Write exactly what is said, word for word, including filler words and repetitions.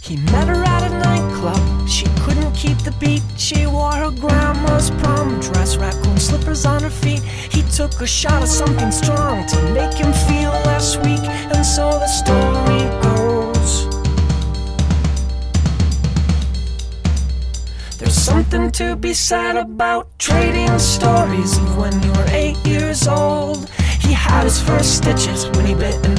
He met her at a nightclub, she couldn't keep the beat. She wore her grandma's prom dress, raccoon slippers on her feet. He took a shot of something strong to make him feel less weak. And so the story goes, there's something to be said about trading stories of when you were eight years old. He had his first stitches when he bit an